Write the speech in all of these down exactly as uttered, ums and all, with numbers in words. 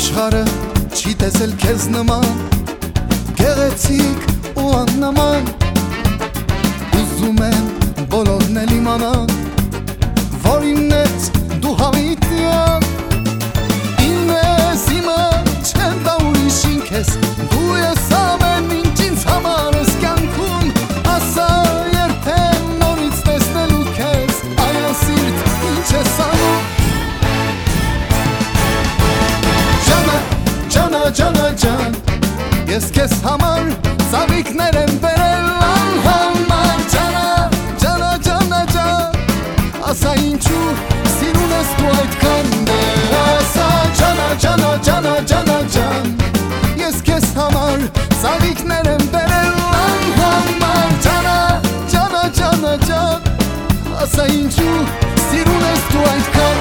Աշխարհը չի տեսել քեզ նման, գեղեցիկ ու աննման։ Ուզում եմ բոլորն էլ իմանան, որ ինձ դու հավիտյան։ Ինձ իմը չեմ տա ուրիշին քեզ, դու ես ամեն ինչ ինձ համար ես կյանքում։ Ասա երբեք նորից տեսնելու քեզ, այ սիրտ ինչ ես անում։ Ջանա ջան, ես քեզ համար ծաղիկներ եմ բերել անհամար։ Ջանա, ջանա, ջանա ջան, ասա ինչու սիրուն ես դու այդքան դեր։ Ասա ջանա, ջանա, ջանա, ջանա ջան, ես քեզ համար ծաղիկներ եմ բերել անհամար։ Ջանա, ջանա, ջանա ջան, ասա ինչու սիրուն ես դու այդքան։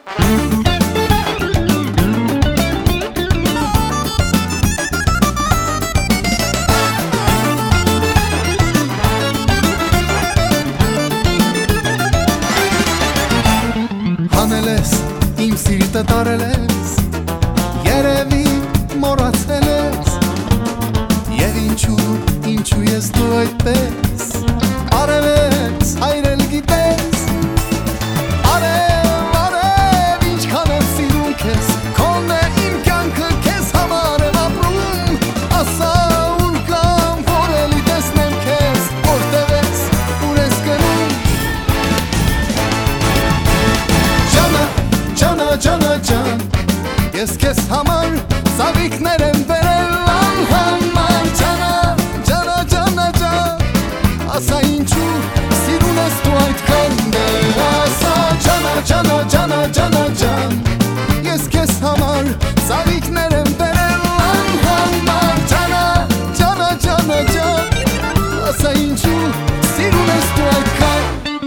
Հանել ես, իմ սիրտը տարել ես, երևի մոռացել ես։ Եվ ինչու, ինչու ես դու այդպես արև ես, հայրել գիտես։ Արև, արև, ինչքան եմ սիրում քեզ, քոնն է իմ կյանքը, քեզ համար եմ ապրում։ Ասա ուր կամ, որ էլի տեսնեմ քեզ, որտև ես, ուր ես գնում։ Ջանա ջան, ես քեզ համար ծաղիկներ եմ բերել անհամար։ Ջանա, ջանա, ջանա ջան, ասա ինչու սիրուն ես դու այդքան դեր։ Ասա ջանա, ջանա, ջանա, ջանա ջան, ես քեզ համար ծաղիկներ եմ բերել անհամար։ Ջանա, ջանա, ջանա ջան, ասա ինչու սիրուն ես դու այդքան։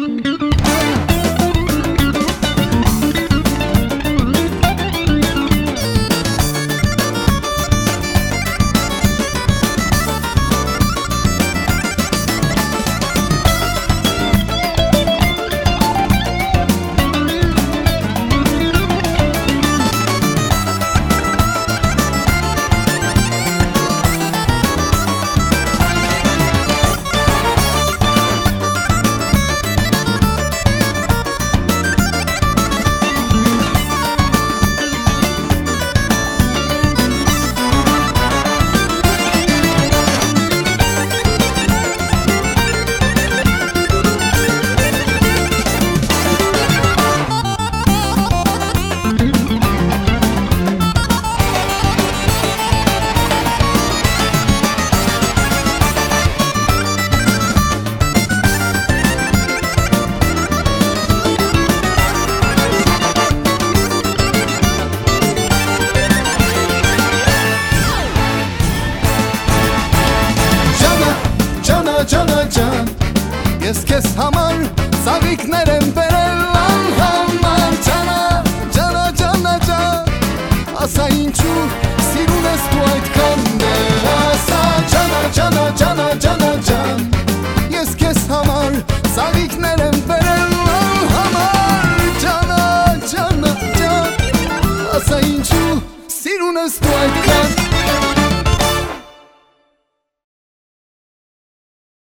Ջանա ջան, ես քեզ համար ծաղիկներ եմ բերել անհամար։ Ջանա, ջանա, ջանա ջան, ասա ինչու սիրուն ես դու այդքան դեր։ Ասա ջանա, ջանա, ջանա, ջանա ջան, ես քեզ համար ծաղիկներ եմ բերել անհամար։ Ջանա, ջանա ջան, ասա ինչու սիրուն ես դու այդքան։